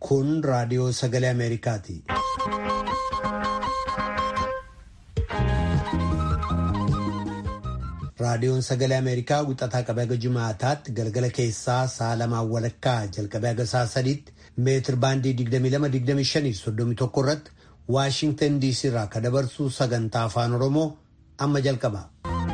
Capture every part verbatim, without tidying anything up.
Kun raadiyoo sagalee Ameerikaati. Raadiyoon sagalee Ameerikaa wixataa qabee haga Jumaataatti galgala keessaa sa'a lamaan walakkaa jalqabee haga sa'a sadiitti meetir baandii digdamii lama digdamii shanii soddomii tokko irratti Waashingtan D C irraa kan dabarsu sagantaa afaan Oromoo amma jalqaba.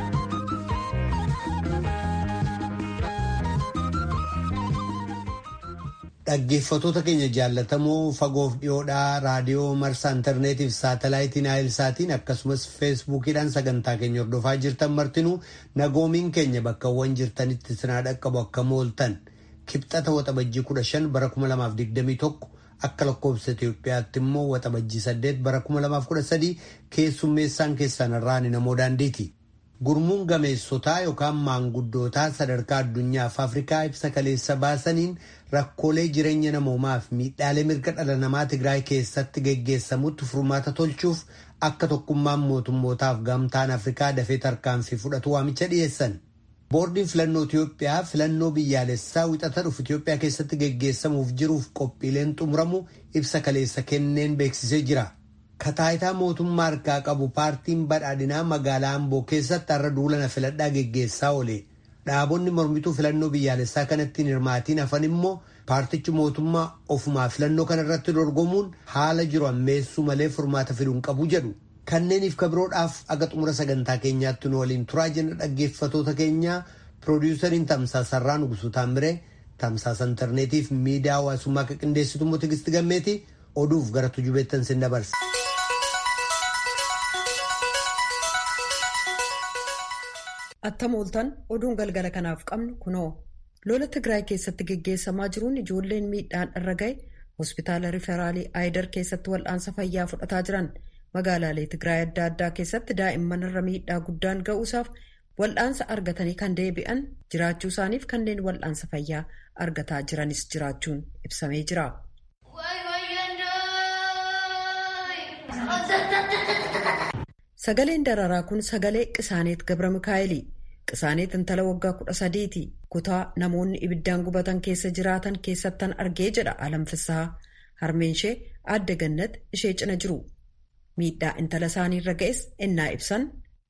Dhaggeeffattoota keenya jaallatamoo fagoof dhiyoodhaa raadiyoo marsaa intarneetii fi saatalaayitiin Naayilsaatiin akkasumas feesbuukiidhaan sagantaa keenya hordofaa jirtan martinuu nagoomiin keenya bakkawwan jirtanitti sinaa dhaqqabu akka mooltan kibxata waxabajjii kudha shan bara kuma lamaaf digdamii tokko akka lakkoofsa Itoophiyaatti immoo waxabajjii saddeet bara kuma lamaaf kudha sadii keessummeessaan keessan irraan namoo daandiiti. Gurmuun gameessotaa yookaan maanguddootaa sadarkaa addunyaaf Afrikaa ibsa kaleessa baasaniin rakkoolee jireenya namoomaa fi miidhaalee mirga dhala namaa Tigraay keessatti geggeessamutti furmaata tolchuuf akka tokkummaan mootummootaaf gamtaan Afrikaa dafee tarkaanfii fudhatu waamicha dhiyeessan. Boordiin filannoo Itoophiyaa filannoo biyyaalessaa wixata dhufu Itoophiyaa keessatti geggeessamuuf jiruuf qophiileen xumuramu ibsa kaleessa kenneen beeksisee jira. Kataayitaa mootummaa harkaa qabu paartiin badhaadhinaa magaalaa Amboo keessatti har'a duulana filadhaa geggeessaa oole. Dhaabonni mormituu filannoo biyyaalessaa kanatti hirmaatiin hafan immoo paartichi mootummaa ofumaa filannoo kana irratti dorgomuun haala jiru ammeessuu malee furmaata fiduun qabu jedhu. Kanneeniif kabiroodhaaf aga xumura sagantaa keenyaatti nu waliin turaa jenna dhaggeeffatoota keenyaa piroodiwusariin Tamsaasa Sarraa Nugusuu Taamiree, Tamsaasa intarneetii fi miidiyaa hawaasummaa akka qindeessitu immoo Tigistii Gammeetii oduuf gara tujubeettan sin dabarsa. Attam ooltan oduun galgala kanaaf qabnu kunoo lola Tigraay keessatti geggeessamaa jiruun ijoolleen miidhaan irra gahe hospitaala riferaalii Aayidar keessatti wal'aansa fayyaa fudhataa jiran magaalaalee Tigraay adda addaa keessatti daa'imman irra miidhaa guddaan ga'uusaaf wal'aansa argatanii kan deebi'an jiraachuu isaaniif kanneen wal'aansa fayyaa argataa jiranis jiraachuun ibsamee jira. Sagaleen dararaa kun sagalee Qisaaneet Gabra Mikaa'elii. Qisaaneet intala waggaa kudha sadiiti. Kutaa namoonni ibiddaan gubatan keessa jiraatan keessattan argee jedha Alamfisaa. Harmeen ishee Aadde Gannat ishee cina jiru. Miidhaa intala isaanii irra ga'es ennaa ibsan.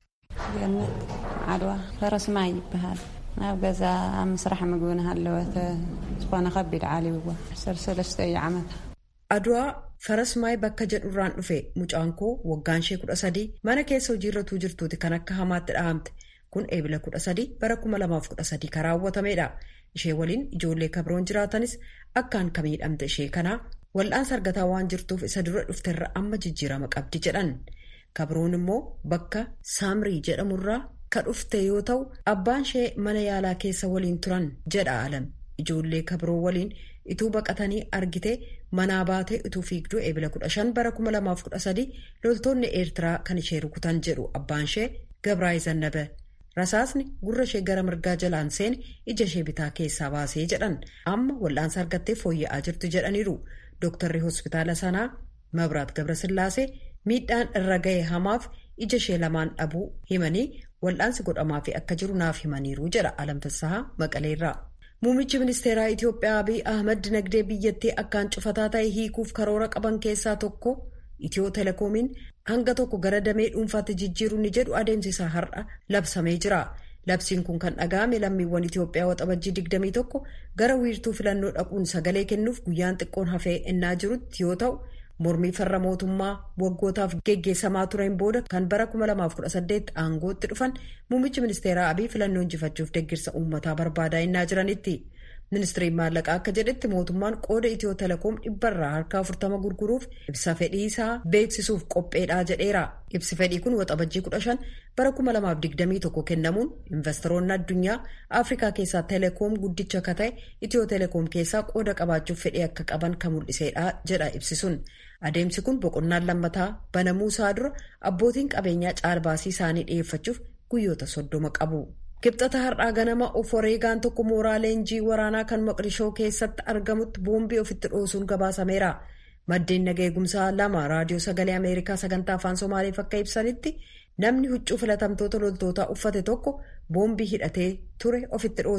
Gannat Adwa Farasmaa yibbahaal. Naaf gazaa misraxa magoona hallawata isqoona qabbiidha caalii salsalastay camata. Adwaa Farasmaay bakka jedhurraan dhufe mucaan koo waggaan ishee kudha sadii mana keessa hojiirratuu jirtuuti kan akka hamaatti dhahamte kun eebila kudha sadii bara kuma lamaaf kudha sadii kan raawwatameedha. Ishee waliin ijoollee kabroon jiraatanis akkaan ka miidhamte ishee kanaa wal'aansa argataa waan jirtuuf isa dura dhufterra amma jijjiirama qabdi jedhan. Kabroon immoo bakka Saamrii jedhamurraa ka dhufte yoo ta'u abbaan ishee mana yaalaa keessa waliin turan jedha Alam. Ijoollee kabroo waliin ituu baqatanii argite manaa baatee ituu fiigduu eebila kudha shan bara kuma lamaaf kudha sadii loltoonni Eertiraa kan ishee rukutan jedhu abbaan ishee Gabraay Zannabe. Rasaasni gurra ishee gara mirgaa jalaan seene ija ishee bitaa keessaa baasee jedhan amma wal'aansa argattee fooyya'aa jirtu jedhaniiru. Dooktarri hospitaala sanaa Mabraat Gabrasillaasee miidhaan irra ga'e hamaaf ija ishee lamaan dhabuu himanii wal'aansi godhamaa fi akka jiru naaf himaniiru jedha Alamfisaa Maqaleerraa. Muummichi ministeeraa Itoophiyaa Abiy Ahmad dinagdee biyyattii akkaan cufataa ta'e hiikuuf karoora qaban keessaa tokko Itiyoo Telekoomiin hanga tokko gara damee dhuunfaatti jijjiiruun ni jedhu adeemsisaa har'a labsamee jira. Labsiin kun kan dhaga'ame lammiiwwan Itoophiyaa waxabajjii digdamii tokko gara wiirtuu filannoo dhaquun sagalee kennuuf guyyaan xiqqoon hafee ennaa jirutti yoo ta'u mormii farra mootummaa waggootaaf geggeessamaa tureen booda kan bara kuma lamaaf kudha saddeet aangootti dhufan muummichi ministeeraa Abiy filannoo injifachuuf deeggarsa uummataa barbaadaa innaa jiranitti. Ministeerri maallaqaa akka jedhetti mootummaan qooda Itiyoo Telekoom dhibbarraa harka afurtama gurguruuf ibsa fedhii isaa beeksisuuf qopheedhaa jedheera. Ibsi fedhii kun waxabajjii kudha shan bara kuma lamaaf digdamii tokko kennamuun investoroonni addunyaa Afrikaa keessaa Telekoom guddicha akka ta'e Itiyoo Telekoom keessaa qooda qabaachuuf fedhii akka qaban kan mul'iseedha jedha ibsi sun. Adeemsi kun boqonnaan lammataa banamuu isaa dura abbootiin qabeenyaa caalbaasii isaanii dhiyeeffachuuf guyyoota soddoma qabu. Kibxata har'aa ganama of wareegaan tokko mooraa leenjii waraanaa kan Moqdishoo keessatti argamutti boombii ofitti dhoosuun gabaasameera. Maddeen nagaa eegumsaa lama raadiyoo sagalee Ameerikaa sagantaa afaan Somaaliif akka ibsanitti namni huccuu filatamtoota loltootaa uffate tokko boombii hidhatee ture ofitti dhoose.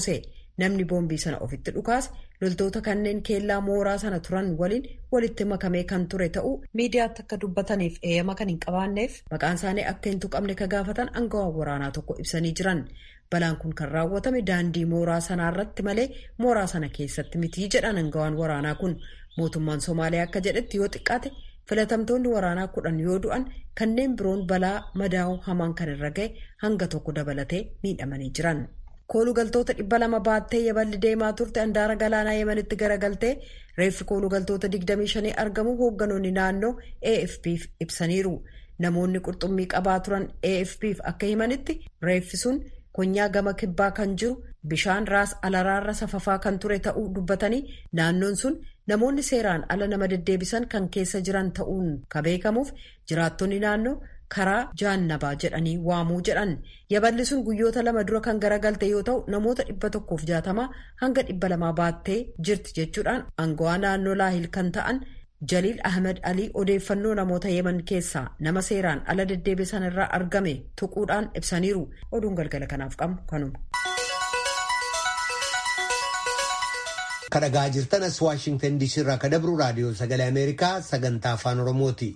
namni boombii sana ofitti dhukaase loltoota kanneen keellaa mooraa sana turan waliin walitti makamee kan ture ta'uu miidiyaatti akka dubbataniif eeyyama kan hin qabaanneef maqaan isaanii akka hin tuqamne ka gaafatan aangawaan waraanaa tokko ibsanii jiran. Balaan kun kan raawwatame daandii mooraa sanaa irratti malee mooraa sana keessatti mitii jedhan aangawaan waraanaa kun. Mootummaan Somaaliyaa akka jedhetti yoo xiqqaate filatamtoonni waraanaa kudhan yoo du'an kanneen biroon balaa madaa'uu hamaan kan irra ga'e hanga tokko dabalatee miidhamanii jiran. Koolugaltoota dhibba lama baattee yaballi deemaa turte handaara galaanaa Yemenitti garagaltee reeffi koolugaltoota digdamii shanii argamu hoogganoonni naannoo A F P'f ibsaniiru. Namoonni qurxummii qabaa turan A F P'f akka himanitti reeffi sun konyaa gama kibbaa kan jiru bishaan raas alaraarra safafaa kan ture ta'uu dubbatanii naannoon sun namoonni seeraan ala nama deddeebisan kan keessa jiran ta'uun ka beekamuuf jiraattonni naannoo karaa jaannabaa jedhanii waamuu jedhan. Yaballi sun guyyoota lama dura kan garagalte yoo ta'u namoota dhibba tokkoof jaatamaa hanga dhibba lamaa baattee jirti jechuudhaan aangawaa naannoo Laahil kan ta'an Jaliil Ahmed Alii odeeffannoo namoota Yemen keessaa nama seeraan ala deddeebisan irraa argame tuquudhaan ibsaniiru. Oduun galgala kanaaf qabnu kanuma. Kadhagaa jirtan as Waashingtan D C irraa ka dabru raadiyoo sagalee Ameerikaa sagantaa afaan Oromooti.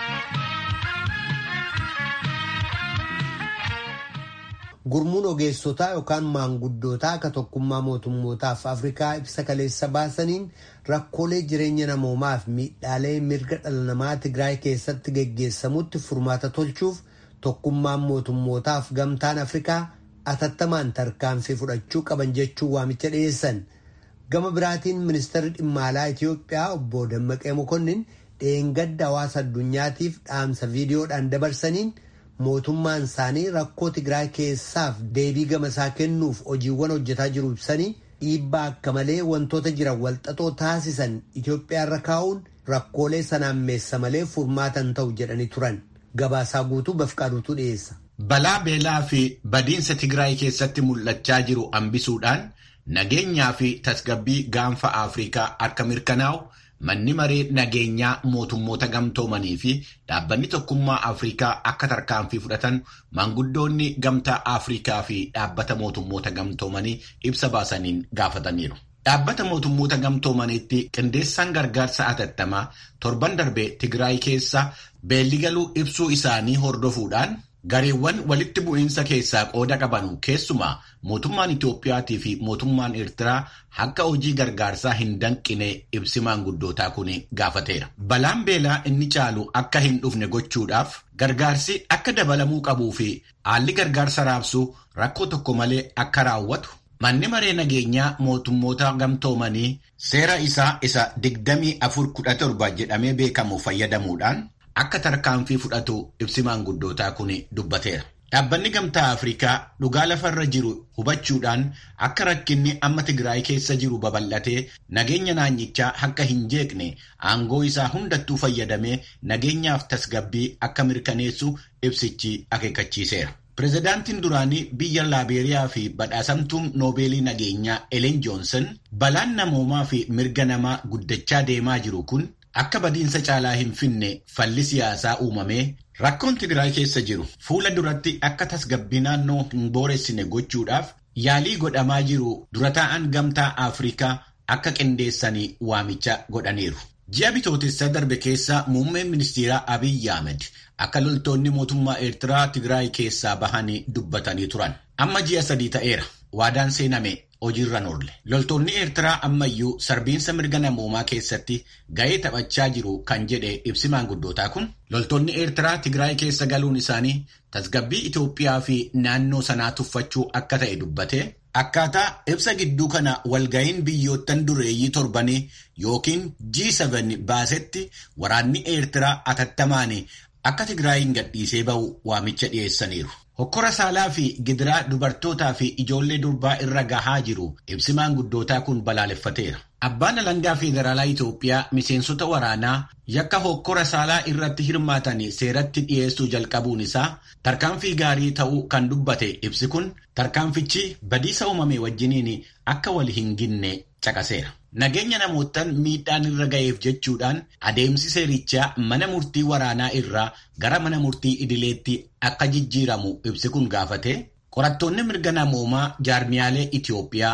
Gurmuun ogeessotaa yookaan maanguddootaa akka tokkummaa mootummootaaf Afrikaa ibsa kaleessa baasaniin rakkoolee jireenya namoomaaf miidhaalee mirga dhala namaa Tigraay keessatti geggeessamutti furmaata tolchuuf tokkummaan mootummootaaf gamtaan Afrikaa atattamaan tarkaanfii fudhachuu qaban jechuun waamicha dhiyeessan. Gama biraatiin ministeerri dhimma alaa Itiyoophiyaa obbo Dammaqee Mokonnin dheengadda hawaasa addunyaatiif dhaamsa viidiyoodhaan dabarsaniin mootummaan isaanii rakkoo Tigraay keessaaf deebii gama isaa kennuuf hojiiwwan hojjetaa jiru ibsanii dhiibbaa akka malee wantoota jiran walxaxoo taasisan Itiyoophiyaa irra kaa'uun rakkoolee sanaan meessa malee furmaatan ta'u jedhanii turan. Gabaasaa guutuu Bafqaaduutu dhiyeessa. Balaa beelaa fi badiinsa Tigraay keessatti mul'achaa jiru hambisuudhaan nageenyaa fi tasgabbii gaanfa Afrikaa akka mirkanaa'u manni maree nageenyaa mootummoota gamtoomanii fi dhaabbanni tokkummaa Afrikaa akka tarkaanfii fudhatan maanguddoonni gamtaa Afrikaa fi dhaabbata mootummoota gamtoomanii ibsa baasaniin gaafataniiru. Dhaabbata mootummoota gamtoomaniitti qindeessaan gargaarsa atattamaa torban darbee Tigraay keessa beelli galuu ibsuu isaanii hordofuudhaan gareewwan walitti bu'iinsa keessaa qooda qaban keessumaa mootummaan Itoophiyaatii fi mootummaan Eertiraa akka hojii gargaarsaa hin danqine ibsi maanguddootaa kun gaafateera. Balaan beelaa inni caalu akka hin dhufne gochuudhaaf gargaarsi akka dabalamuu qabuu fi haalli gargaarsa raabsuu rakkoo tokko malee akka raawwatu manni maree nageenyaa mootummoota gamtoomanii seera isaa isa digdamii afur kudha torba jedhamee beekamu fayyadamuudhaan akka tarkaanfii fudhatu ibsi maanguddootaa kun dubbateera. Dhaabbanni gamtaa Afrikaa dhugaa lafarra jiru hubachuudhaan akka rakkinni amma Tigraay keessa jiru babal'atee nageenya naannichaa akka hin jeeqne aangoo isaa hundattuu fayyadamee nageenyaaf tasgabbii akka mirkaneessu ibsichi akeekkachiiseera. Pireezidaantiin duraanii biyya Laabeeriyaa fi badhaasamtuun Noobeelii nageenyaa Elen Joonsan balaan namoomaa fi mirga namaa guddachaa deemaa jiru kun akka badiinsa caalaa hin finne falli siyaasaa uumamee rakkoon Tigraay keessa jiru fuula duratti akka tasgabbii naannoo hin booressine gochuudhaaf yaalii godhamaa jiru dura taa'an gamtaa Afrikaa akka qindeessanii waamicha godhaniiru. Ji'a bitootessa darbe keessa muummeen ministeeraa Abiy Ahmed akka loltoonni mootummaa Eertiraa Tigraay keessaa bahanii dubbatanii turan. Amma ji'a sadii ta'eera. Waadaan seename hojiirra oolle. Loltoonni Eertiraa ammayyuu sarbiinsa mirga namoomaa keessatti ga'ee taphachaa jiru kan jedhe ibsi maanguddootaa kun loltoonni Eertiraa Tigraay keessa galuun isaanii tasgabbii Itoophiyaa fi naannoo sanaa tuffachuu akka ta'e dubbatee akkaataa ibsa gidduu kana walga'iin biyyoottan dureeyyii torbanii yookiin G seven baasetti waraanni Eertiraa atattamaan akka Tigraayin gadhiisee ba'u waamicha dhiyeessaniiru. Hokkora saalaa fi gidiraa dubartootaa fi ijoollee durbaa irra gahaa jiru ibsi maanguddootaa kun balaaleffateera. Abbaan alangaa Federaalaa Itoophiyaa miseensota waraanaa yakka hokkora saalaa irratti hirmaatan seeratti dhiyeessuu jalqabuun isaa tarkaanfii gaarii ta'uu kan dubbate ibsi kun tarkaanfichi badiisa uumame wajjiniin akka wal hin ginne caqaseera. Nageenya namootaan miidhaan irra ga'eef jechuudhaan adeemsi seerichaa mana murtii waraanaa irraa gara mana murtii idileetti akka jijjiiramu ibsi kun gaafate qorattoonni mirga namoomaa jaarmiyaalee Itoophiyaa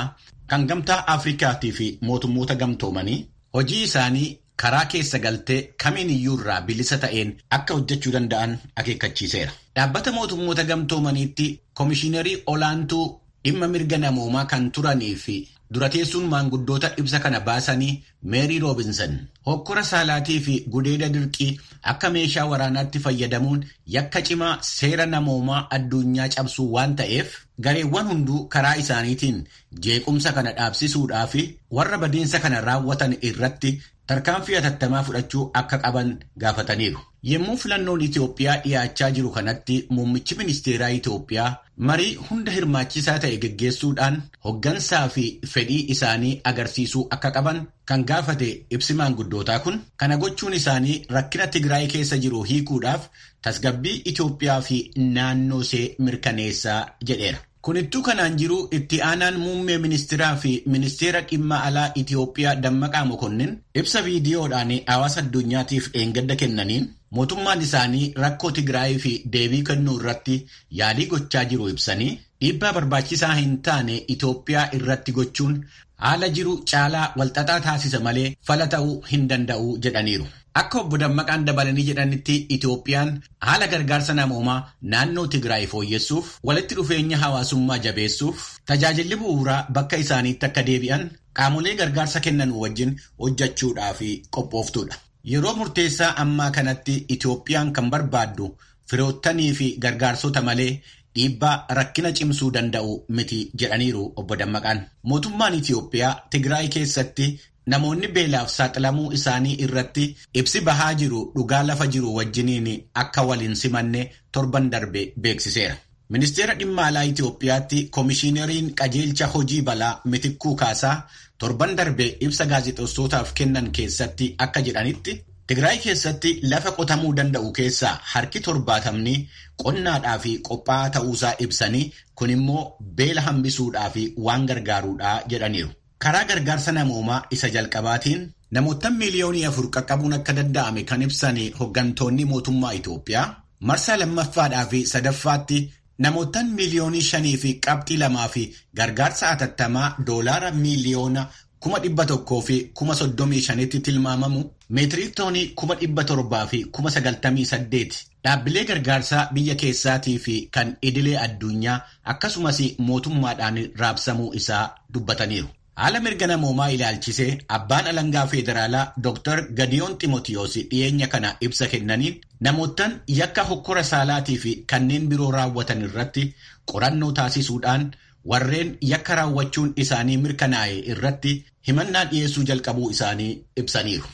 kan gamtaa Afrikaatii fi mootummoota gamtoomanii hojii isaanii karaa keessa galtee kamiin iyyuu irraa bilisa ta'een akka hojjechuu danda'an akeekkachiiseera. Dhaabbata mootummoota gamtoomaniitti koomishiinarii olaantuu dhimma mirga namoomaa kan turanii fi durateessuun maanguddoota ibsa kana baasanii Meerii Roobinson hokkora saalaatii fi gudeeda dirqii akka meeshaa waraanaatti fayyadamuun yakka cimaa seera namoomaa addunyaa cabsuu waan ta'eef gareewwan hunduu karaa isaaniitiin jeequmsa kana dhaabsisuudhaa fi warra badiinsa kana raawwatan irratti tarkaanfii hatattamaa fudhachuu akka qaban gaafataniiru. Yommuu filannoon Itoophiyaa dhiyaachaa jiru kanatti muummichi ministeeraa Itoophiyaa marii hunda hirmaachisaa ta'e geggeessuudhaan hoggansaa fi fedhii isaanii agarsiisuu akka qaban kan gaafate ibsi maanguddootaa kun kana gochuun isaanii rakkina Tigraay keessa jiru hiikuudhaaf tasgabbii Itoophiyaa fi naannoo ishee mirkaneessaa jedheera. Kunittuu kanaan jiru itti aanaan muummee ministeeraa fi ministeera dhimma alaa Itoophiyaa Dammaqaa Mokonnin ibsa viidiyoodhaan hawaasa addunyaatiif dheengadda kennaniin mootummaan isaanii rakkoo Tigraay fi deebii kennuu irratti yaalii gochaa jiru ibsanii dhiibbaa barbaachisaa hin taane Itoophiyaa irratti gochuun haala jiru caalaa walxaxaa taasisa malee fala ta'uu hin danda'u jedhaniiru. Akka obbo Dammaqaan dabalanii jedhanitti Itoophiyaan haala gargaarsa namoomaa naannoo Tigraay fooyyessuuf walitti dhufeenya hawaasummaa jabeessuuf tajaajilli bu'uuraa bakka isaaniitti akka deebi'an qaamolee gargaarsa kennan wajjin hojjechuudhaaf qophooftuudha. Yeroo murteessaa ammaa kanatti Itoophiyaan kan barbaaddu firoottanii fi gargaarsota malee dhiibbaa rakkina cimsuu danda'u miti jedhaniiru obbo Dammaqaan. Mootummaan Itoophiyaa Tigraay keessatti namoonni beelaaf saaxilamuu isaanii irratti ibsi bahaa jiru dhugaa lafa jiru wajjiniin akka waliin simanne torban darbe beeksiseera. Ministeera dhimma alaa Itoophiyaatti koomishiineriin qajeelcha hojii balaa Mitikkuu Kaasaa torban darbe ibsa gaazexeessootaaf kennan keessatti akka jedhanitti Tigraay keessatti lafa qotamuu danda'u keessaa harki torbaatamni qonnaadhaa fi qophaa'aa ta'uusaa ibsanii kun immoo beela hambisuudhaa fi waan gargaaruudhaa jedhaniiru. Karaa gargaarsa namoomaa isa jalqabaatiin namoota miiliyoonii afur qaqqabuun akka danda'ame kan ibsan hoggantoonni mootummaa Itoophiyaa marsaa lammaffaadhaa fi sadaffaatti namoota miiliyoonii shanii fi qabxii lamaa fi gargaarsa hatattamaa doolaara miiliyoona kuma dhibba tokkoo fi kuma soddomii shanitti tilmaamamu meetirii toonii kuma dhibba torbaa fi kuma sagaltamii saddeeti dhaabbilee gargaarsaa biyya keessaatii fi kan idilee addunyaa akkasumas mootummaadhaan raabsamuu isaa dubbataniiru. Haala mirga namoomaa ilaalchisee abbaan alangaa federaalaa Dooktar Gadiyoon Ximootiyoos dhiyeenya kana ibsa kennaniin namootaan yakka hokkora saalaatii fi kanneen biroo raawwatan irratti qorannoo taasisuudhaan warreen yakka raawwachuun isaanii mirkanaa'e irratti himannaa dhiyeessuu jalqabuu isaanii ibsaniiru.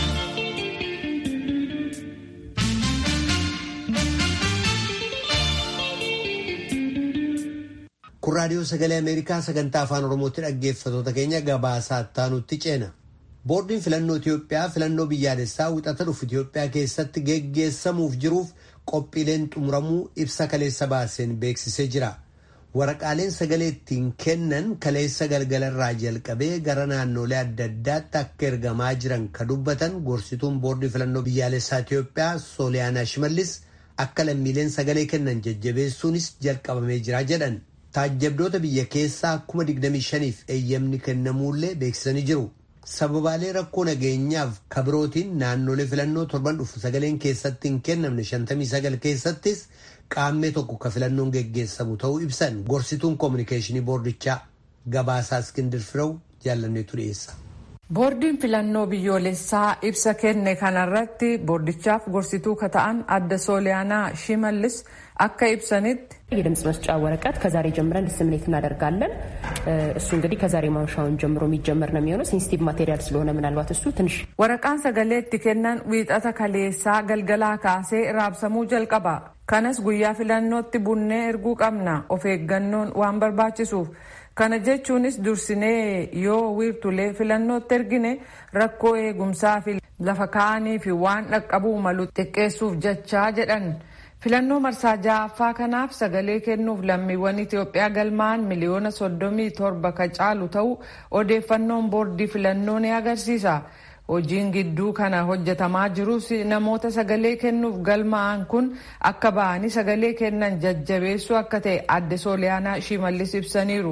Kun raadiyoo sagalee Ameerikaa sagantaa afaan Oromootti dhaggeeffatoota keenya gabaasaa taanutti ceena. Boordiin filannoo Itoophiyaa filannoo biyyaalessaa wixata dhufu Itoophiyaa keessatti geggeessamuuf jiruuf qophiileen xumuramuu ibsa kaleessa baaseen beeksisee jira. Waraqaaleen sagalee ittiin kennan kaleessa galgalarraa jalqabee gara naannolee adda addaatti akka ergamaa jiran ka dubbatan gorsituun boordii filannoo biyyaalessaa Itoophiyaa Sooliyaanaa Shimallis akka lammiileen sagalee kennan jajjabeessuunis jalqabamee jira jedhan. Taajjabdoota biyya keessaa kuma digdamii shaniif eeyyamni kennamuullee beeksisanii jiru. Sababaalee rakkoo nageenyaaf kabirootiin naannolee filannoo torban dhufu sagaleen keessatti hin kennamne shantamii sagal keessattis qaammee tokko ka filannoon geggeessamu ta'uu ibsan gorsituun koominikeeshinii boordichaa gabaasaa Iskindir Firew jaallanneetu dhiyeessa. Boordiin filannoo biyyoolessaa ibsa kenne kanarratti boordichaaf gorsituu ka ta'an adda Sooliyaanaa Shimallis akka ibsanitti የድምጽ መስጫ ወረቀት ከዛሬ ጀምረን ዲስሚኔት እናደርጋለን። እሱ እንግዲህ ከዛሬ ማምሻውን ጀምሮ የሚጀመር ነው የሚሆነው። ሴንሲቲቭ ማቴሪያል ስለሆነ ምናልባት እሱ ትንሽ ወረቃን ሰገሌት ከነን ዊጣታ ከሌሳ ገልገላ ካሴ ራብሰሙ ጀልቀባ ከነስ ጉያ ፊለኖት ቡኔ እርጉ ቀምና ኦፌገኖን ዋን በርባችሱፍ ከነ ጀቹንስ ዱርሲኔ ዮ ዊርቱሌ ፊለኖት ተርጊኔ ረኮ ኤጉምሳ ፊ ለፈካኒ ፊ ዋን ለቀቡ መሉ ጥቄሱፍ ጀቻ ጀደን filannoo marsaa ja'affaa kanaaf sagalee kennuuf lammiiwwan Itoophiyaa galmaan miliyoona soddomii torba ka caalu ta'u odeeffannoon boordii filannoo ni agarsiisa. Hojiin gidduu kana hojjetamaa jirus namoota sagalee kennuuf galmaa'an kun akka ba'anii sagalee kennan jajjabeessuu akka ta'e adde Sooliyaanaa Shimallis ibsaniiru.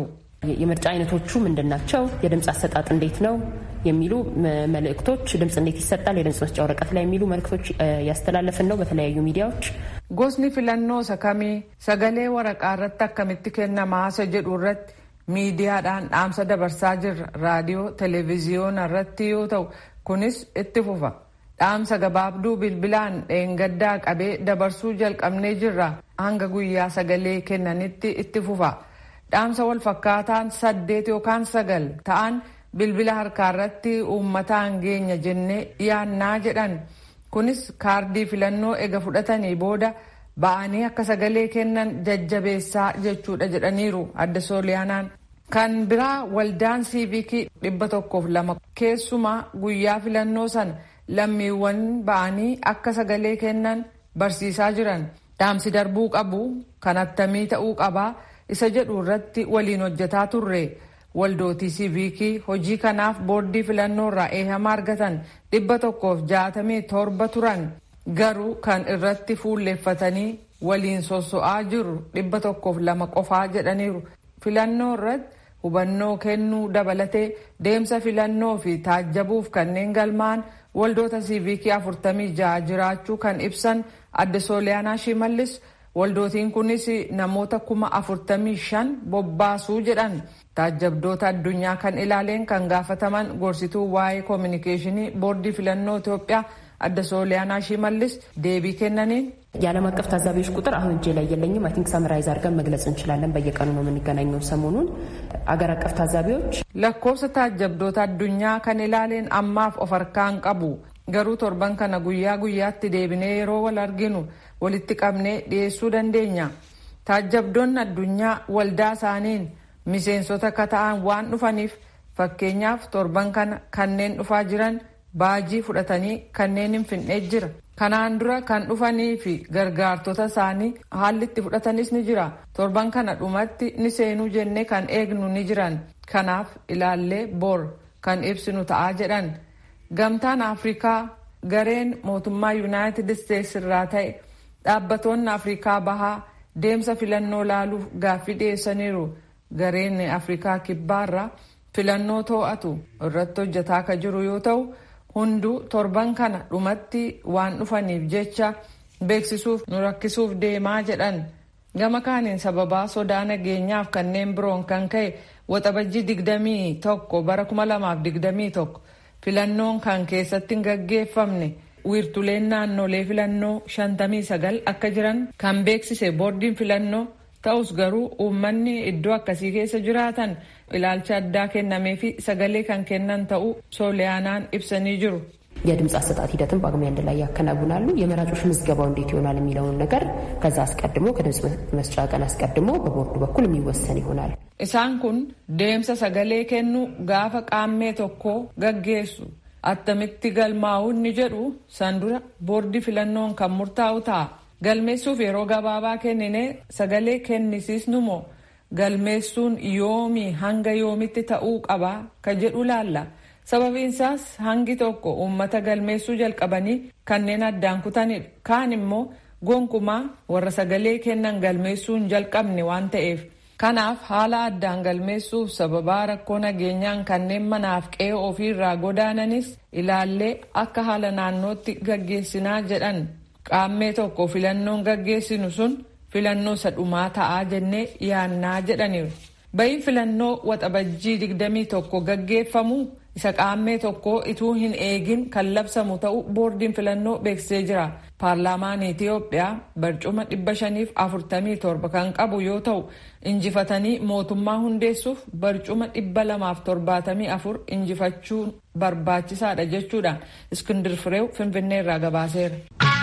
የምርጫ አይነቶቹ ምንድናቸው፣ የድምጽ አሰጣጥ እንዴት ነው የሚሉ መልእክቶች፣ ድምጽ እንዴት ይሰጣል የድምጽ መስጫ ወረቀት ላይ የሚሉ መልእክቶች ያስተላለፍን ነው በተለያዩ ሚዲያዎች። ጎስኒ ፊለኖ ሰከሚ ሰገሌ ወረቃ ረታ ከሚት ከነማ ሰጀዱ ረት ሚዲያዳን ዳምሰ ደበርሳ ጅር ራዲዮ ቴሌቪዥን ረቲዮ ተው ኩኒስ እትፉፋ ዳምሰ ገባብዱ ቢልቢላን ኤንገዳ ቀቤ ደበርሱ ጀልቀምኔ ጅራ አንገ ጉያ ሰገሌ ከነኒት እትፉፋ ዳምሰ ወል ፈካታን ሰዴት ዮካን ሰገል ታን bilbila harkaarratti uummataan geenya jennee yaannaa jedhan. Kunis kaardii filannoo ega fudhatanii booda ba'anii akka sagalee kennan jajjabeessaa jechuudha jedhaniiru adda sooliyaanaan. Kan biraa waldaan siivikii dhibba tokkoof lama keessumaa guyyaa filannoo san lammiiwwan ba'anii akka sagalee kennan barsiisaa jiran. Dhaamsi darbuu qabu kan attamii ta'uu qabaa isa jedhu irratti waliin hojjetaa turre. Waldootii siivikii hojii kanaaf boordii filannoo irraa eeyyama argatan dhibba tokkoof jaatamii torba turan garuu kan irratti fuulleeffatanii waliin sosso'aa jiru dhibba tokkoof lama qofaa jedhaniiru. Filannoo irratti hubannoo kennuu dabalatee deemsa filannoo fi taajjabuuf kanneen galmaan waldoota siivikii afurtamii jaha jiraachuu kan ibsan adda sooliyaanaa shimallis waldootiin kunis namoota kuma afurtamii shan bobbaasuu jedhan. Taajjabdoota addunyaa kan ilaaleen kan gaafataman gorsituu waa'ee koominikeeshinii boordii filannoo Itoophiyaa adda sooliyaanaa shimallis deebii kennaniin የዓለም አቀፍ ታዛቢዎች ቁጥር አሁን እጄ ላይ የለኝም። አይ ቲንክ ሳምራይዝ አድርገን መግለጽ እንችላለን። በየቀኑ ነው የምንገናኘው። ሰሞኑን አገር አቀፍ ታዛቢዎች lakkoofsa taajjabdoota addunyaa kan ilaaleen ammaaf of harkaan qabu garuu torban kana guyyaa guyyaatti deebinee yeroo wal arginu walitti qabnee dhiyeessuu dandeenya. Taajjabdoonni addunyaa waldaa isaaniin miseensota kata'an waan dhufaniif fakkeenyaaf torban kana kanneen dhufaa jiran baajii fudhatanii kanneen hin finnee jira. Kanaan dura kan dhufanii fi gargaartota isaanii haalli itti fudhatanis ni jira. Torban kana dhumatti ni seenuu jennee kan eegnu ni jiran. Kanaaf ilaallee bor kan ibsinu ta'aa jedhan. Gamtaan Afrikaa gareen mootummaa Yuunaayitid Isteetsi irraa ta'e dhaabbatoonni Afrikaa bahaa deemsa filannoo laaluuf gaaffii dhiyeessaniiru. Gareen Afrikaa kibbaarraa filannoo to'atu irratti hojjetaa akka jiru yoo ta'u hunduu torban kana dhumatti waan dhufaniif jecha beeksisuuf nu rakkisuuf deemaa jedhan. Gama kaaniin sababaa sodaa nageenyaaf kanneen biroon kan ka'e waxabajjii digdamii tokko bara kuma lamaaf digdamii tokko filannoon kan keessatti hin gaggeeffamne wiirtuleen naannolee filannoo shantamii sagal akka jiran kan beeksise boordiin filannoo. Ta'us garuu uummanni iddoo akkasii keessa jiraatan ilaalcha addaa kennamee fi sagalee kan kennan ta'uu sooliyaanaan ibsanii jiru. የድምጽ አሰጣጥ ሂደትን በአግባቡ አንድ ላይ ያከናውናሉ። የመራጮች ምዝገባው እንዴት ይሆናል የሚለውን ነገር ከዛ አስቀድሞ ከድምጽ መስጫ ቀን አስቀድሞ በቦርዱ በኩል የሚወሰን ይሆናል። Isaan kun deemsa sagalee kennu gaafa qaammee tokko gaggeessu attamitti galmaa'uun ni jedhu san dura boordii filannoon kan murtaa'u ta'a. Galmeessuuf yeroo gabaabaa kennine sagalee kennisiisnu moo galmeessuun yoomii hanga yoomitti ta'uu qaba ka jedhu laalla. Sababiinsaas hangi tokko uummata galmeessuu jalqabanii kanneen addaan kutanidha. Kaan immoo gonkumaa warra sagalee kennan galmeessuun jalqabne waan ta'eef. Kanaaf haala addaan galmeessuuf sababaa rakkoo nageenyaan kanneen manaaf qe'ee ofiirraa godaananis ilaallee akka haala naannootti gaggeessinaa jedhan. Qaammee tokko filannoon gaggeessinu sun filannoo sadhumaa ta'aa jennee yaannaa jedhaniiru. Bahiin filannoo waxabajjii digdamii tokko gaggeeffamu isa qaammee tokko ituu hin eegin kan labsamu ta'u boordiin filannoo beeksisee jira. Paarlaamaan Itiyoophiyaa barcuma dhibba shaniif afurtamii torba kan qabu yoo ta'u injifatanii mootummaa hundeessuuf barcuma dhibba lamaaf torbaatamii afur injifachuun barbaachisaadha jechuudhaan Iskindir Fireew Finfinnee irraa gabaaseera.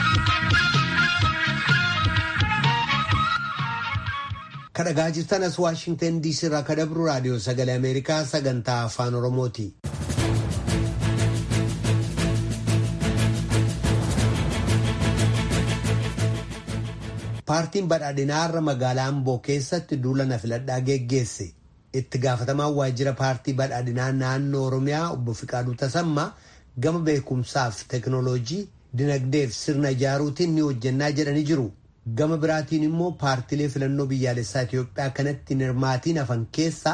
Kadhagaa jirtan as Waashingtan diisii irraa kadabru raadiyoo sagalee Ameerikaa sagantaa afaan Oromooti. Paartiin badhaadhinaa irra magaalaa Amboo keessatti duula na filadhaa geggeesse. Itti gaafatamaan waajjira paartii badhaadhinaa naannoo Oromiyaa obbo Fiqaaduu Tasammaa gama beekumsaaf teknooloojii dinagdeef sirna ijaaruutiin ni hojjennaa jedhanii jiru. Gama biraatiin immoo paartilee filannoo biyyaalessaa Itoophiyaa kanatti hirmaatiin hafan keessaa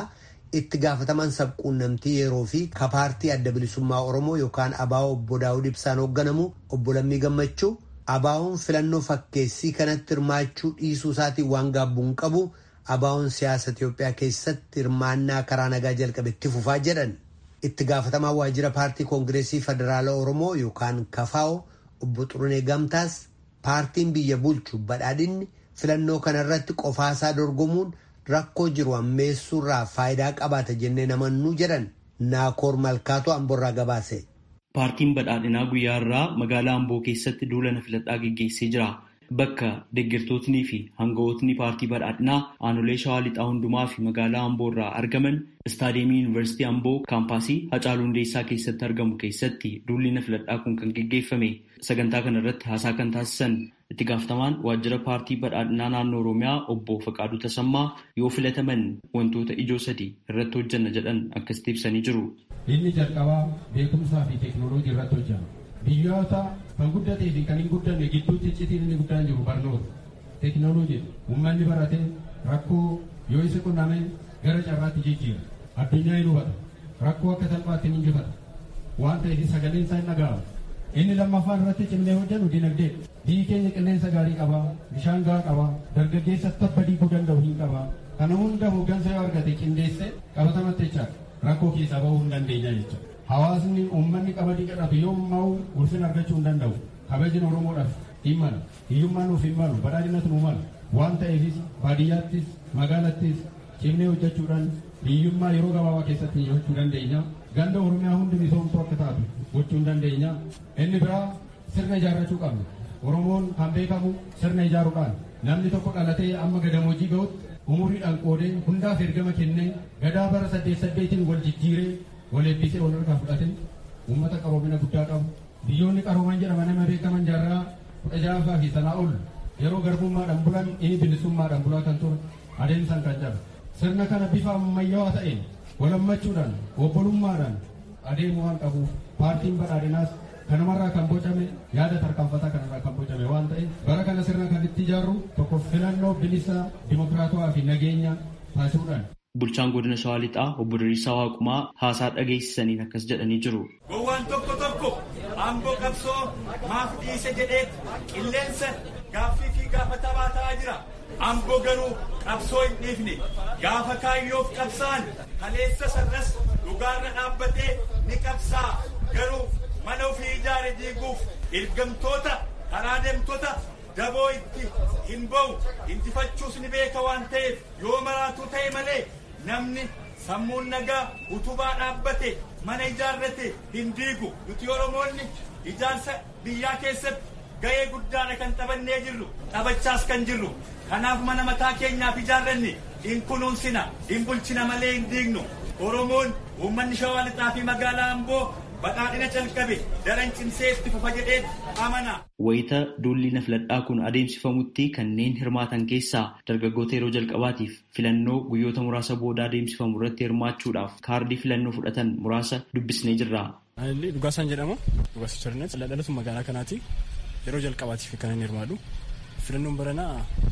itti gaafataman sabquunnamtii yeroo fi ka paartii adda bilisummaa Oromoo yookaan Abaa'oo obbo Daawud Ibsaan hoogganamu obbo Lammii Gammachuu Abaa'oon filannoo fakkeessii kanatti hirmaachuu dhiisuu isaatiin waan gaabbuun qabu Abaa'oon siyaasa Itiyoophiyaa keessatti hirmaannaa karaa nagaa jalqabetti fufaa jedhan. Itti gaafatamaa waajjira paartii koongireesii federaala Oromoo yookaan Kafaa'oo obbo Xurunee Gamtaas paartiin biyya bulchu badhaadhinni filannoo kanarratti qofaasaa dorgomuun rakkoo jiru ammeessuurraa faayidaa qabaata jennee namannuu jedhan. Naakoor Malkaatoo Amboorraa gabaase. Paartiin badhaadhinaa guyyaa irraa magaalaa Amboo keessatti duula filadhaa geggeessee jira. Bakka deeggartootnii fi hangawootni paartii badhaadhinaa aanolee Shawaa Lixaa hundumaa fi magaalaa Amboo irraa argaman istaadiyeemii Yuunivarsiitii Amboo kaampaasii Hacaaluu Hundeessaa keessatti argamu keessatti duulli filadhaa kun kan geggeeffame. Sagantaa kana irratti haasaa kan taasisan itti gaafatamaan waajjira paartii badhaadhinaa naannoo Oromiyaa obbo Faqaaduu Tasammaa yoo filataman wantoota ijoo sadii irratti hojjanna jedhan akkasitti ibsanii jiru. Inni jalqabaa beekumsaa fi teekinooloojii irratti hojjana. Biyyoota kan guddatee fi kan hin guddanne gidduutti iccitiin inni guddaan jiru barnoota. Teekinooloojii uummanni barate rakkoo yoo isa qunname gara carraatti jijjiira. Addunyaa hin hubata. Rakkoo akka salphaatti hin injifata. Waan ta'eef sagaleen isaa hin dhaga'amu. Inni lammaffaan irratti cimnee hojjennu dinagdee. Biyyi keenya qilleensa gaarii qaba, bishaan gahaa qaba, dargaggeessa tabba diiguu danda'u hin qaba. Kana hunda hooggansa yoo argate qindeessee qabatamatti jecha rakkoo keessaa bahuu hin dandeenya jecha. Hawaasni uummanni qamadii qadhatu yoo maa'u ulfina argachuu hin danda'u. Kabajni Oromoodhaaf hin malu. Hiyyummaan nuuf hin malu. Badhaadhinatu nu malu. Waan ta'eefis baadiyyaattis magaalattis cimnee hojjechuudhaan hiyyummaa yeroo gabaabaa keessatti hojjechuu dandeenya. Ganda Oromiyaa hundi misoomtuu akka taatu gochuu hin dandeenya. Inni biraa sirna ijaarrachuu qabna. Oromoon kan beekamu sirna ijaaruudhaan namni tokko dhalatee amma gadamoojii ga'utti umuriidhaan qoodee hundaaf ergama kennee gadaa bara saddeet saddeetiin wal jijjiiree wal eebbisee wal harkaa fudhatee uummata qaroomina guddaa qabu. Biyyoonni qarooman jedhaman nama beekaman jaarraa kudha ja'affaa fi sanaa ol yeroo garbummaadhaan bulan inni bilisummaadhaan bulaa kan ture adeemsaan kan cabe. Sirna kana bifa ammayyaawaa ta'een walammachuudhaan obbolummaadhaan adeemuu waan qabuuf paartiin badhaadhinaas kanumarraa kan bocame yaada tarkaanfataa kanarraa kan bocame waan ta'eef bara kana sirna kan itti ijaarru tokko filannoo bilisa dimokiraatawaa fi nageenya taasisuudhaan. Bulchaan godina Shawaa Lixaa obbo Diriirsaa Waaqumaa haasaa dhageessisaniin akkas jedhanii jiru. Gowwaan tokko tokko Amboo qabsoo maaf dhiise jedheet qilleensa gaaffii fi gaafataa baataa jira. Amboo garuu qabsoo hin dhiifne gaafa kaayyoof qabsaan kaleessa sarras dhugaarra dhaabbatee ni qabsaa garuu mana ofii ijaare diiguuf ergamtoota karaa deemtota daboo itti hin ba'u intifachuus ni beeka waan ta'eef yoo maraatuu ta'e malee namni sammuun nagaa utubaa dhaabbate mana ijaarrate hin diigu. Nuti Oromoonni ijaarsa biyyaa keessatti ga'ee guddaadha kan taphannee jirru taphachaas kan jirru. Kanaaf mana mataa keenyaaf ijaarranne hin kunuunsina hin bulchina malee hin diignu. Oromoon uummanni Shawaa Lixaa fi magaalaa Amboo badhaadhina calqabe daran cimsee itti fufa jedhee amana. Wayita duulli filadhaa kun adeemsifamutti kanneen hirmaatan keessaa dargaggoota yeroo jalqabaatiif filannoo guyyoota muraasa booda adeemsifamu irratti hirmaachuudhaaf kaardii filannoo fudhatan muraasa dubbisnee jirra. Dhugaasaan jedhama. Dhugaasa Chirnet dhalatu magaalaa kanaati. Yeroo jalqabaatiif kan inni hirmaadhu. Filannoon baranaa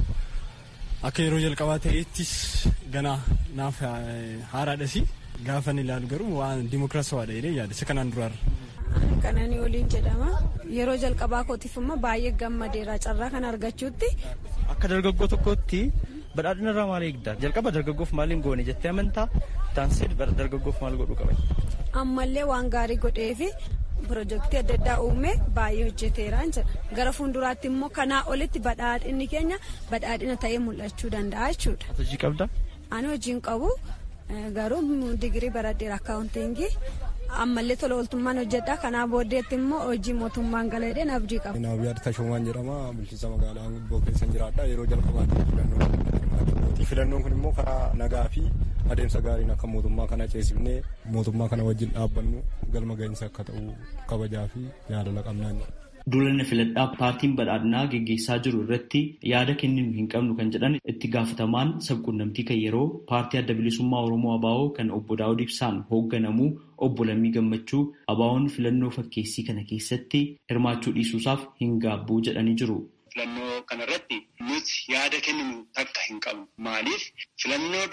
akka yeroo jalqabaa ta'eettis ganaa naaf haaraadhasi. Gaafa ni ilaalu garuu waan dimokiraatawaadha jedhee yaada. Isa kanaan duraarra. Kanani waliin jedhama. Yeroo jalqabaa kootiif immoo baay'ee gammadeera carraa kan argachuutti. Akka dargaggoo tokkootti badhaadhina irraa maal eegda? Jalqaba dargaggoof maaliin goone jettee amantaa? Taansee dargaggoof maal godhuu qaba? Ammallee waan gaarii godhee fi piroojeektii adda addaa uumee baay'ee hojjeteera jedha. Gara fuulduraatti immoo kanaa olitti badhaadhinni keenya badhaadhina ta'ee mul'achuu danda'a jechuudha. Hojii qabda? Ani hojiin qabu. Garuu digirii baradheera akkaawuntiingii ammallee tola ooltummaan hojjedha. Kanaa booddeetti immoo hojii mootummaan galeedhaan abdii qaba. Naabiyyaad Tashoomaan jedhama. Bulchiinsa magaalaa Amboo keessa jiraadha. Yeroo jalqabaatti filannoo filannoon kun immoo karaa nagaa fi adeemsa gaariin akka mootummaa kana ceesifnee mootummaa kana wajjin dhaabbannu galma gahinsa akka ta'u kabajaa fi jaalala qabnaan. Duula filadhaa paartiin badhaadhinaa geggeessaa jiru irratti yaada kenninu hin qabnu kan jedhan itti gaafatamaan sabquunnamtii kan yeroo paartii adda bilisummaa Oromoo Abaa'oo kan obbo Daawud Ibsaan hoogganamu obbo Lammii Gammachuu Abaa'oon filannoo fakkeessii kana keessatti hirmaachuu dhiisuusaaf hin gaabbuu jedhanii jiru. Filannoo kanarratti nuti yaada kenninu takka hin qabnu. Maaliif filannoo dura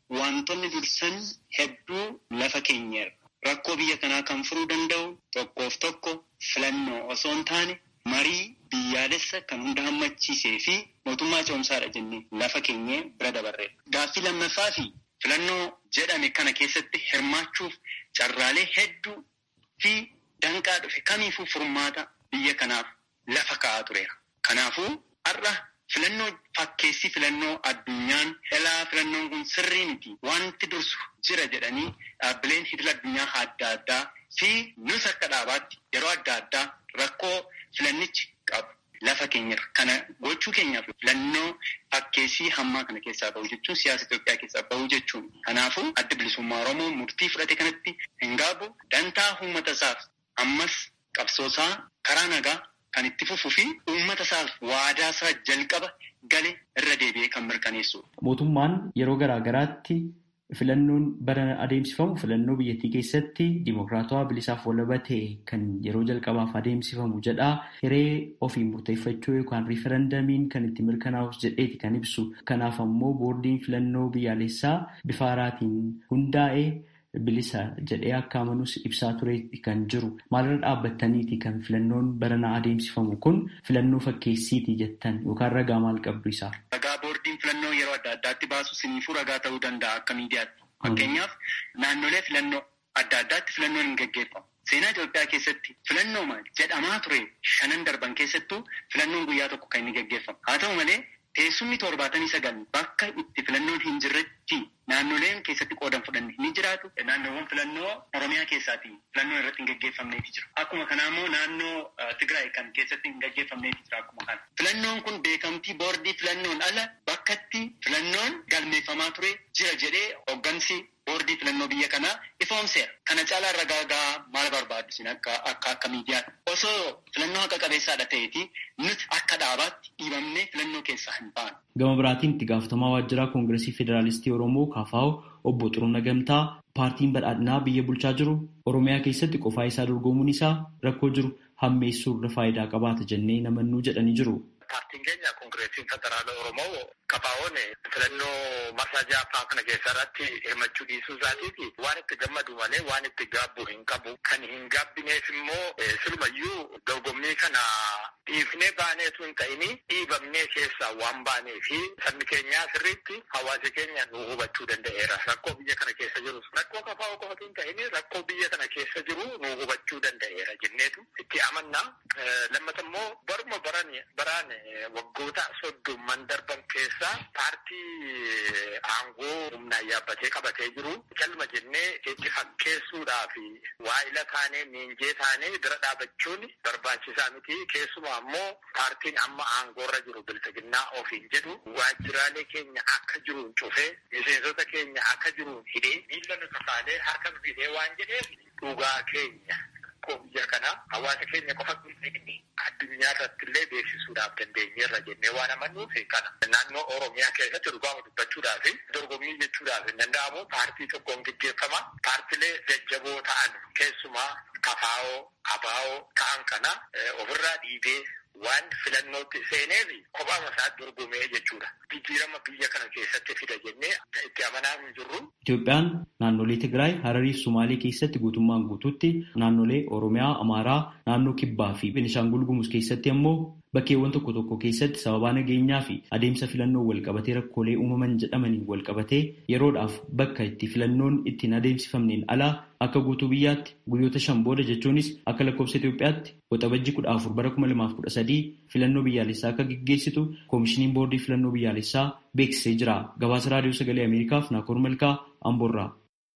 wantoonni dursan hedduu lafa keenyarra. Rakkoo biyya kanaa kan furuu danda'u tokkoof tokko filannoo osoo hin taane marii biyyaalessa kan hunda hammachiisee fi mootummaa ce'umsaadha jennee lafa keenya bira dabarreera. Gaaffii lammaffaa fi filannoo jedhame kana keessatti hirmaachuuf carraalee hedduu fi danqaa dhufe kamiifuu furmaata biyya kanaaf lafa kaa'aa tureera. Kanaafuu har'a filannoo fakkeessi filannoo addunyaan ilaa filannoon kun sirrii miti wanti dursu jira jedhanii dhaabbileen idil addunyaa adda addaa fi nus akka dhaabaatti yeroo adda addaa rakkoo filannichi qabu lafa keenyarra. Kana gochuu keenyaaf filannoo fakkeessii hammaa kana keessaa bahu jechuun siyaasa Itoophiyaa keessaa bahu jechuun. Kanaafuu adda bilisummaa Oromoo murtii fudhate kanatti hin gaabu dantaa uummata isaaf ammas qabsoosaa karaa nagaa kan itti fufuu fi uummata isaaf waadaa isaa jalqaba gale irra deebi'ee kan mirkaneessu. Mootummaan yeroo garaa garaatti filannoon bara adeemsifamu filannoo biyyattii keessatti dimokiraatawaa bilisaaf walaba ta'e kan yeroo jalqabaaf adeemsifamu jedha. Hiree ofii murteeffachuu yookaan riiferendamiin kan itti mirkanaa'us jedheeti kan ibsu. Kanaaf ammoo boordiin filannoo biyyaalessaa bifa haaraatiin hundaa'ee bilisa jedhee akka amanus ibsaa tureetti kan jiru. Maalirra dhaabbattaniiti kan filannoon barana adeemsifamu kun filannoo fakkeessiiti jettan yookaan ragaa maal qabdu isaa? Ragaa boordiin filannoo yeroo adda addaatti baasu siniifuu ragaa ta'uu danda'a akka miidiyaatti. Fakkeenyaaf naannolee filannoo adda addaatti filannoon hin gaggeeffamu. Seenaa Itoophiyaa keessatti filannooma jedhamaa ture shanan darban keessattuu filannoon guyyaa tokko kan inni gaggeeffamu. Haa ta'u malee teessumni torbaatamii sagal bakka itti filannoon hin jirretti naannoleen keessatti qoodan fudhanne ni jiraatu. Naannoowwan filannoo Oromiyaa keessaatii filannoon irratti hin gaggeeffamneeti jira. Akkuma kanaa immoo naannoo Tigraay kan keessatti hin gaggeeffamneeti jira akkuma kana. Filannoon kun beekamtii boordii filannoon ala bakkatti filannoon galmeeffamaa ture jira jedhee hooggansi boordii filannoo biyya kanaa ifoomseera. Kana caalaa ragaa maal barbaaddu isin akka akka akka miidiyaatti. Osoo filannoo haqa qabeessaadha ta'eeti nuti akka dhaabaatti dhiibamnee filannoo keessaa hin baanu. Gama biraatiin itti gaafatamaa waajjiraa Koongireesii Federaalistii Oromoo Kaafaa'oo obbo Xuruuna Gamtaa paartiin badhaadhinaa biyya bulchaa jiru Oromiyaa keessatti qofaa isaa dorgomuun isaa rakkoo jiru hammeessuurra faayidaa qabaata jennee namannuu jedhanii jiru. Paartiin keenya Koongireesiin Federaala Oromoo Kaafaa'oon filannoo marsaa ja'affaa kana keessa irratti hirmachuu dhiisuu isaatiifi waan itti gammadu malee waan itti gaabbu hin qabu. Kan hin gaabbineef immoo silumayyuu dorgommii kana dhiifnee baaneetu hin ta'ini dhiibamnee keessaa waan baanee fi sabni keenyaa sirriitti hawaasi keenya nu hubachuu danda'eera. Rakkoo biyya kana keessa jiru rakkoo Kaafaa'oo qofatu hin ta'ini rakkoo biyya kana keessa jiru nu hubachuu danda'eera jenneetu itti amanna. Lammata immoo baruma baraan waggoota soddomman darban keessa paartii aangoo humnaan yaabbatee qabatee jiru calma jennee itti fakkeessuudhaa fi waa'ila taanee miinjee taanee bira dhaabachuun barbaachisaa miti. Keessumaa immoo paartiin amma aangoorra jiru bilchiginnaa ofiin jedhu waajjiraalee keenya akka jiruun cufee miseensota keenya akka jiruun hidhee miila nu kafaalee harka nu hidhee waan jedheef dhugaa keenya biyya kana hawaasa keenya qofa addunyaa irratti illee beeksisuudhaaf dandeenyeerra jennee waan amannuuf kana naannoo Oromiyaa keessatti dhugaama dubbachuudhaaf dorgommii jechuudhaaf hin danda'amu. Paartii tokkoon gaggeeffama. Paartilee jajjaboo ta'an keessumaa Kaafaa'oo, Abaa'oo ta'an kana ofirraa dhiibee waan filannootti seeneef kophaa isaa dorgomee jechuudha. Jijjiirama biyya kana keessatti fida jennee itti amanaa hin jirru. Itoophiyaan naannolee Tigraay, Hararii fi Sumaalee keessatti guutummaan guutuutti naannolee Oromiyaa, Amaaraa, naannoo Kibbaa fi Beenishaangul Gumuz keessatti ammoo bakkeewwan tokko tokko keessatti sababaa nageenyaa fi adeemsa filannoo walqabatee rakkoolee uumaman jedhamaniin walqabatee yeroodhaaf bakka itti filannoon ittiin adeemsifamneen alaa akka guutuu biyyaatti guyyoota shan booda jechuunis akka lakkoofsa Itoophiyaatti waxabajjii kudha afur bara kuma lamaaf kudha sadii filannoo biyyaalessaa akka gaggeessitu koomishiniin boordii filannoo biyyaalessaa beeksisee jira. Gabaasa raadiyoo sagalee Ameerikaaf Naakoor Malkaa Amboorraa.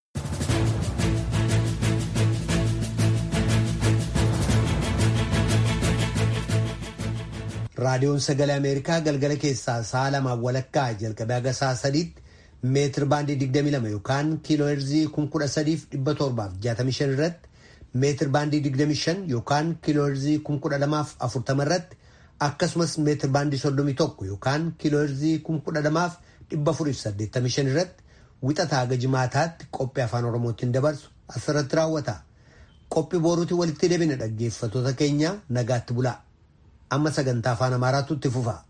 Raadiyoon sagalee Ameerikaa galgala keessaa sa'a lamaan walakkaa jalqabee haga sa'a sadiitti meetir baandii digdamii lama yookaan kiiloo heerzii kun kudha sadiif dhibba torbaaf jaatamii shan irratti meetir baandii digdamii shan yookaan kiiloo heerzii kun kudha lamaaf afurtama irratti akkasumas meetir baandii soddomii tokko yookaan kiiloo heerzii kun kudha lamaaf dhibba afuriif saddeettamii shan irratti wixataa haga jimaataatti qophii afaan Oromootiin dabarsu asirratti raawwata. Qophii boruutiin walitti deebina dhaggeeffattoota keenya nagaatti bulaa. Amma sagantaa afaan Amaaraatu itti fufa.